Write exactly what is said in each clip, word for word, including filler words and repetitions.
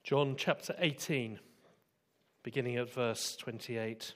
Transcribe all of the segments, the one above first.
John chapter eighteen, beginning at verse twenty-eight.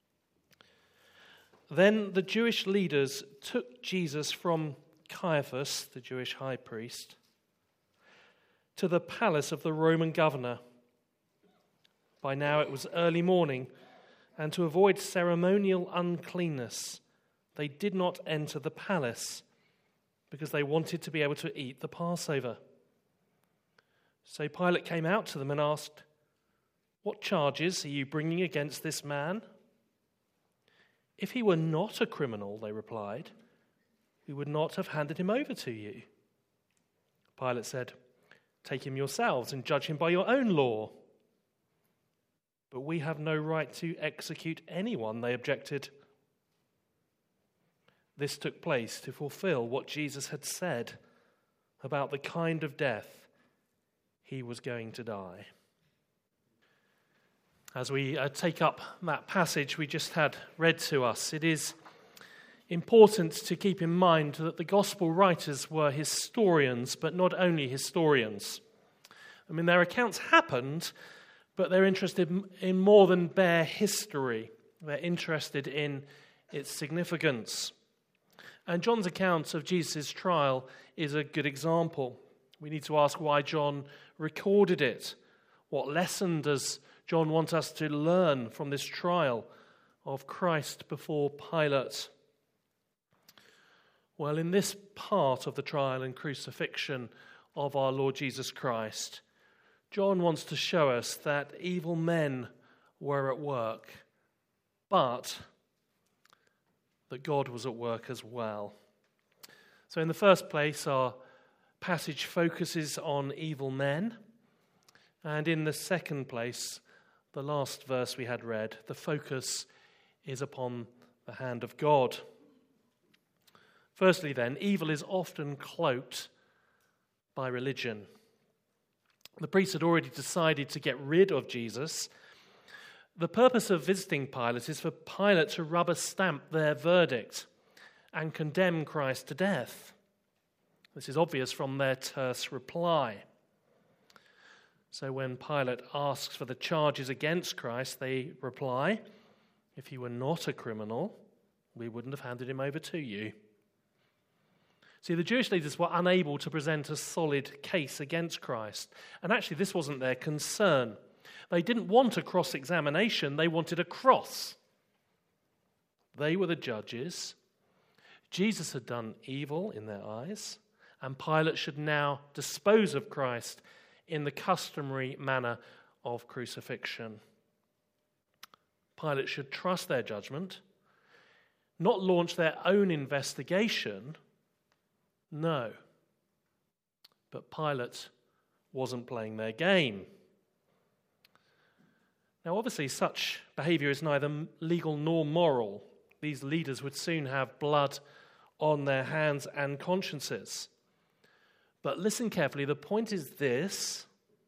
Then the Jewish leaders took Jesus from Caiaphas, the Jewish high priest, to the palace of the Roman governor. By now it was early morning, and to avoid ceremonial uncleanness, they did not enter the palace, because they wanted to be able to eat the Passover. So Pilate came out to them and asked, "What charges are you bringing against this man?" "If he were not a criminal," they replied, "we would not have handed him over to you." Pilate said, "Take him yourselves and judge him by your own law." "But we have no right to execute anyone," they objected. This took place to fulfill what Jesus had said about the kind of death he was going to die. As we uh, take up that passage we just had read to us, it is important to keep in mind that the gospel writers were historians, but not only historians. I mean, their accounts happened, but they're interested in more than bare history. They're interested in its significance. And John's account of Jesus' trial is a good example. We need to ask why John recorded it. What lesson does John want us to learn from this trial of Christ before Pilate? Well, in this part of the trial and crucifixion of our Lord Jesus Christ, John wants to show us that evil men were at work, but that God was at work as well. So in the first place, our passage focuses on evil men. And in the second place, the last verse we had read, the focus is upon the hand of God. Firstly then, evil is often cloaked by religion. The priests had already decided to get rid of Jesus. The purpose of visiting Pilate is for Pilate to rubber stamp their verdict and condemn Christ to death. This is obvious from their terse reply. So when Pilate asks for the charges against Christ, they reply, "If he were not a criminal, we wouldn't have handed him over to you." See, the Jewish leaders were unable to present a solid case against Christ. And actually, this wasn't their concern. They didn't want a cross-examination, they wanted a cross. They were the judges. Jesus had done evil in their eyes, and Pilate should now dispose of Christ in the customary manner of crucifixion. Pilate should trust their judgment, not launch their own investigation. No. But Pilate wasn't playing their game. Now, obviously, such behavior is neither legal nor moral. These leaders would soon have blood on their hands and consciences. But listen carefully, the point is this,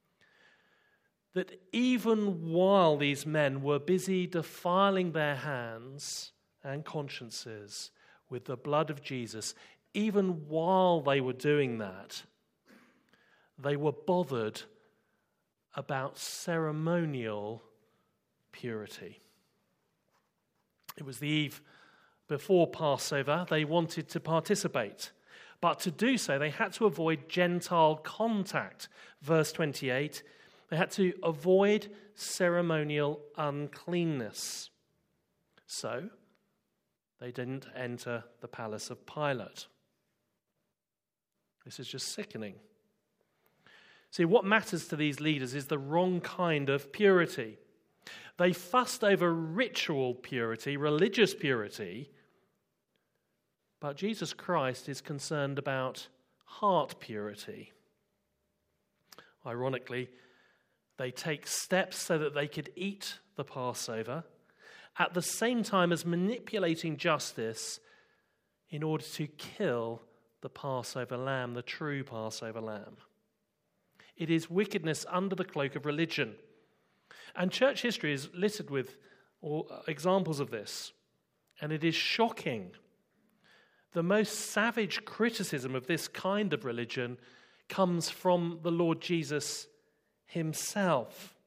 that even while these men were busy defiling their hands and consciences with the blood of Jesus, even while they were doing that, they were bothered about ceremonial purity. It was the eve before Passover. They wanted to participate. But to do so, they had to avoid Gentile contact. Verse twenty-eight, they had to avoid ceremonial uncleanness. So, they didn't enter the palace of Pilate. This is just sickening. See, what matters to these leaders is the wrong kind of purity. They fussed over ritual purity, religious purity, but Jesus Christ is concerned about heart purity. Ironically, they take steps so that they could eat the Passover at the same time as manipulating justice in order to kill the Passover lamb, the true Passover lamb. It is wickedness under the cloak of religion. And church history is littered with examples of this, and it is shocking. The most savage criticism of this kind of religion comes from the Lord Jesus himself.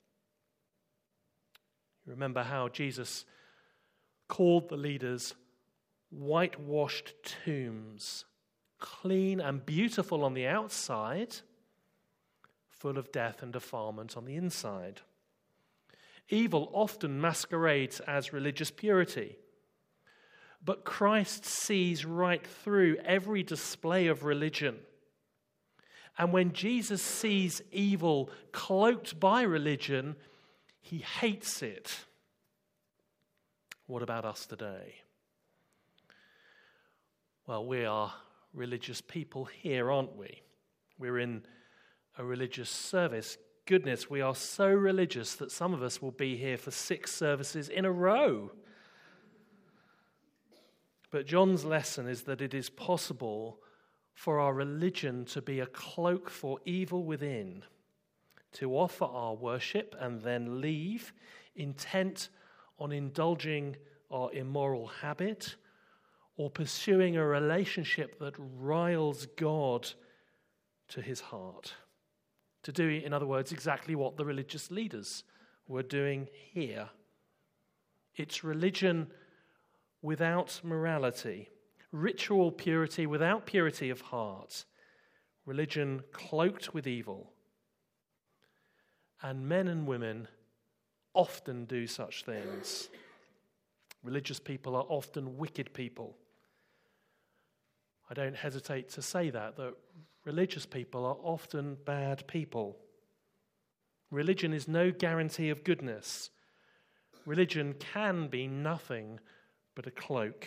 You remember how Jesus called the leaders whitewashed tombs, clean and beautiful on the outside, full of death and defilement on the inside. Evil often masquerades as religious purity, but Christ sees right through every display of religion. And when Jesus sees evil cloaked by religion, he hates it. What about us today? Well, we are religious people here, aren't we? We're in a religious service. Goodness, we are so religious that some of us will be here for six services in a row. But John's lesson is that it is possible for our religion to be a cloak for evil within, to offer our worship and then leave, intent on indulging our immoral habit or pursuing a relationship that riles God to his heart. To do, in other words, exactly what the religious leaders were doing here. It's religion without morality, ritual purity without purity of heart, religion cloaked with evil. And men and women often do such things. Religious people are often wicked people. I don't hesitate to say that, that religious people are often bad people. Religion is no guarantee of goodness. Religion can be nothing but a cloak.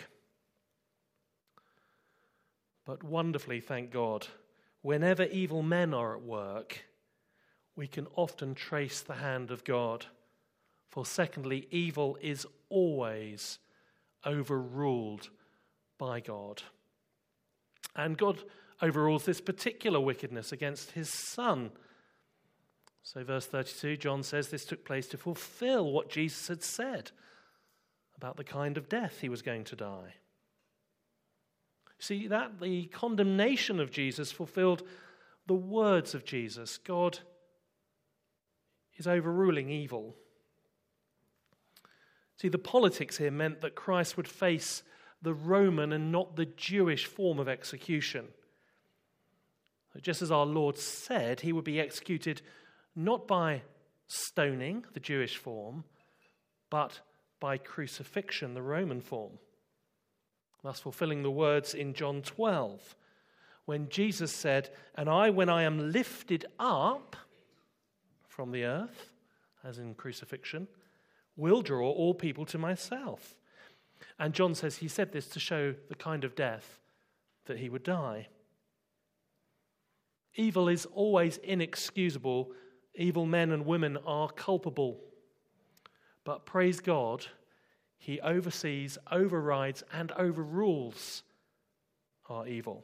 But wonderfully, thank God, whenever evil men are at work, we can often trace the hand of God. For secondly, evil is always overruled by God. And God overrules this particular wickedness against his Son. So verse thirty-two, John says this took place to fulfill what Jesus had said about the kind of death he was going to die. See, that the condemnation of Jesus fulfilled the words of Jesus. God is overruling evil. See, the politics here meant that Christ would face the Roman and not the Jewish form of execution. Just as our Lord said, he would be executed not by stoning, the Jewish form, but by crucifixion, the Roman form. Thus fulfilling the words in John twelve, when Jesus said, "And I, when I am lifted up from the earth," as in crucifixion, "will draw all people to myself." And John says he said this to show the kind of death that he would die. Evil is always inexcusable. Evil men and women are culpable. But praise God, he oversees, overrides, and overrules our evil.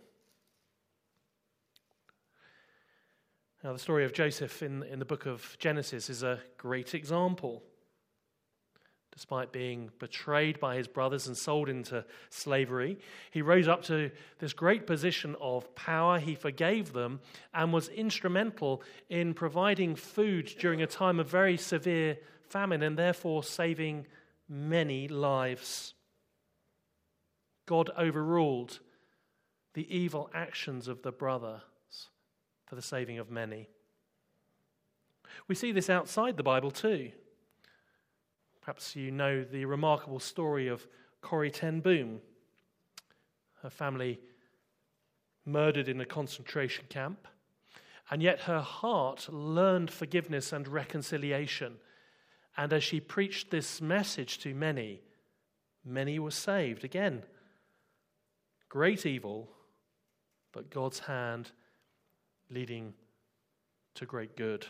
Now, the story of Joseph in, in the book of Genesis is a great example. Despite being betrayed by his brothers and sold into slavery, he rose up to this great position of power. He forgave them and was instrumental in providing food during a time of very severe famine and therefore saving many lives. God overruled the evil actions of the brothers for the saving of many. We see this outside the Bible too. Perhaps you know the remarkable story of Corrie ten Boom. Her family murdered in a concentration camp, and yet her heart learned forgiveness and reconciliation. And as she preached this message to many, many were saved. Again, great evil, but God's hand leading to great good.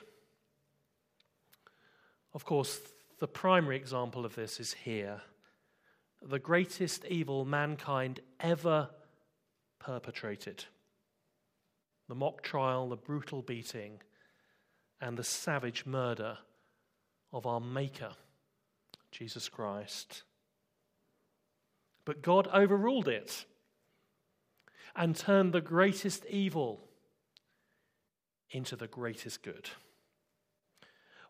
Of course, the primary example of this is here. The greatest evil mankind ever perpetrated. The mock trial, the brutal beating, and the savage murder of our Maker, Jesus Christ. But God overruled it and turned the greatest evil into the greatest good.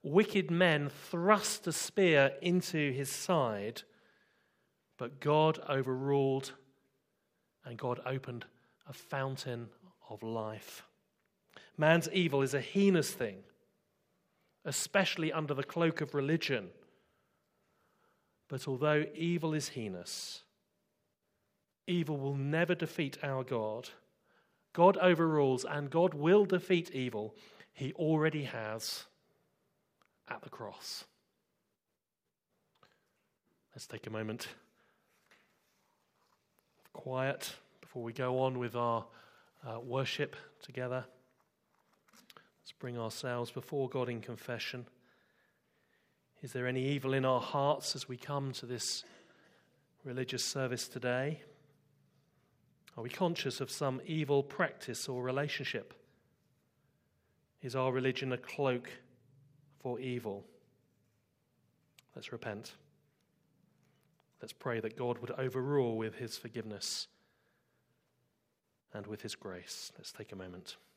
wicked men thrust a spear into his side, but God overruled and God opened a fountain of life. Man's evil is a heinous thing, especially under the cloak of religion. But although evil is heinous, evil will never defeat our God. God overrules and God will defeat evil. He already has at the cross. Let's take a moment of quiet before we go on with our uh, worship together. Let's bring ourselves before God in confession. Is there any evil in our hearts as we come to this religious service today? Are we conscious of some evil practice or relationship? Is our religion a cloak for evil? Let's repent. Let's pray that God would overrule with his forgiveness and with his grace. Let's take a moment.